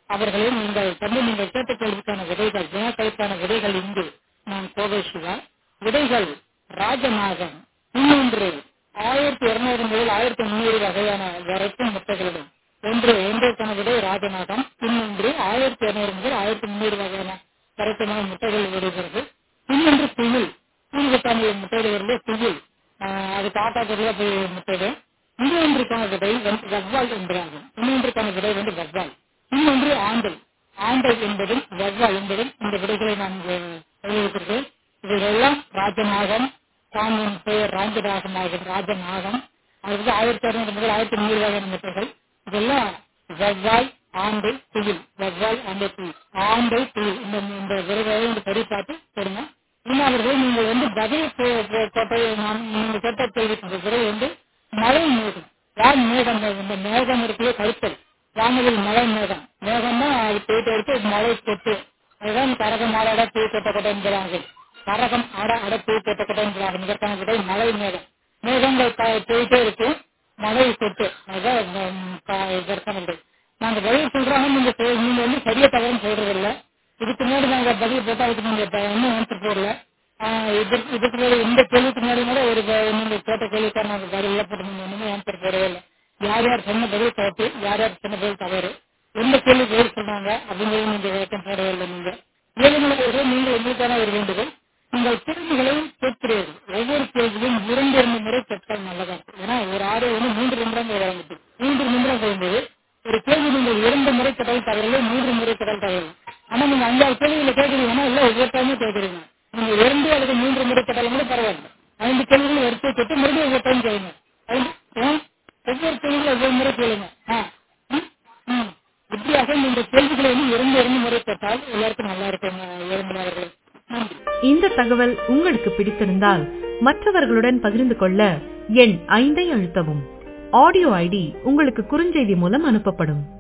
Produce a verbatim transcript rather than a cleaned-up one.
அவர்களையும் நீங்கள் தந்து நீங்கள் கேட்ட கேள்விக்கான விதைகள் வினாக்களுக்கான விதைகள் இங்கு நான் கோவை சிவா. விதைகள் ராஜநாகம் இன்னொன்று ஆயிரத்தி இருநூறு முதல் ஆயிரத்தி முன்னூறு வகையான வரைக்கும் முட்டைகளிடம் ஒன்று ஒன்றுக்கான விதை ராஜநாகம், இன்னொன்று ஆயிரத்தி இருநூறு முதல் ஆயிரத்தி முன்னூறு வகையான வரைக்குமான முட்டைகள் விடுகிறது. இன்னொன்று துயில் துயிலுக்கான முட்டையிலிருந்து துயில் அது காட்டா பொருளா போய் முட்டைகள். இன்னொன்றுக்கான விதை வந்து வவ்வால் என்பதாகும். இன்னொன்றுக்கான விதை வந்து வவ்வால். இன்னொன்று ஆண்டை ஆண்டை என்பதும் வவ்வால் என்பதும் இந்த விடைகளை நான் எழுதியிருக்கிறேன். இவைகளெல்லாம் ராஜநாகம், தாமின் பெயர் ராஜநாகமாகும். ராஜநாகம் அது வந்து ஆயிரத்தி அறுநூறு முதல் ஆயிரத்தி முன்னூறு வகையான முட்டைகள். இதெல்லாம் வவ்வால் ஆண்டை துயில் வவ்வால் ஆண்டை துயில் ஆண்டை துயில் இந்த இந்த விரைவாக இந்த படி பார்த்து போடுங்க. இன்னும் அவர்கள் நீங்கள் வந்து பதில் கோட்டை நான் நீங்க கேட்ட கேள்வி விரை வந்து மழை மேகம் வான் மேகம் இந்த மேகம் இருக்கிற கருத்தல் வானவில் மழை மேகம் மேகம் தான் அது போயிட்டு எடுத்து மழை கொட்டு அதுதான் கரகம் ஆட பூ கொட்ட கொட்டை என்கிறார்கள். கரகம் ஆட அட பூ கொட்ட கொட்டை என்கிறார்கள். இதற்கான விடை மழை மேகம். மேகங்கள் போயிட்டே இருக்கு மழை கொட்டு அதுதான் இதற்கான விடை. நாங்க பதில் சொல்றாங்க நீங்க நீங்க வந்து சரியா தவறுன்னு சொல்றது இல்லை. இதுக்கு முன்னாடி நாங்க பதில் போட்டா அதுக்கு நீங்க இன்னும் ஆன்சர் போடல. இதுக்கு இதுக்கு இந்த கேள்விக்கு முன்னாடி கூட ஒரு நீங்க கேட்ட கேள்விக்கான நாங்கள் பதில் போட்டு நீங்க ஒண்ணுமே ஆன்சர் போடவே இல்லை. யார் யார் சொன்ன பதில் தப்பு யார் யார் சொன்ன பதில் தவறு எந்த கேள்வி பதில் சொன்னாங்க அப்படிங்கிறது நீங்க விளக்கம் போடவே இல்லை. நீங்க ஏழுமலை நீங்கள் உங்களுக்கான ஒரு வேண்டுகோள் நீங்கள் கேள்விகளை கேட்கிறீர்கள். ஒவ்வொரு கேள்வியும் இரண்டு இரண்டு முறை கேட்டால் நல்லதா இருக்கும். ஏன்னா ஒரு ஆறு வந்து மூன்று நிமிடங்கள் வழங்குது. மூன்று நிமிடம் போகும்போது ஒரு கேள்வி நீங்கள் இரண்டு முறை கேட்டால் தவறில்லை, மூன்று முறை கேட்டால் தவறில்லை. ஆனா நீங்க அஞ்சாறு கேள்விகளை கேட்கறீங்கன்னா இல்ல ஒவ்வொரு டைமும் கேட்கறீங்க. நீங்க இரண்டு அல்லது மூன்று முறை கேட்டாலும் கூட பரவாயில்ல. ஐந்து கேள்விகள் வரிசை கேட்டு மறுபடியும் ஒவ்வொரு டைம் கேளுங்க. ஒவ்வொரு கேள்விகளும் ஒவ்வொரு முறை கேளுங்க. இப்படியாக இந்த கேள்விகளை வந்து இரண்டு இரண்டு முறை கேட்டால் எல்லாருக்கும் நல்லா இருக்கும். ஏழுமலையாளர்களே நன்றி. இந்த தகவல் உங்களுக்கு பிடித்திருந்தால் மற்றவர்களுடன் பகிர்ந்து கொள்ள எண் ஐந்தை அழுத்தவும். ஆடியோ ஐடி உங்களுக்கு குறுஞ்செய்தி மூலம் அனுப்பப்படும்.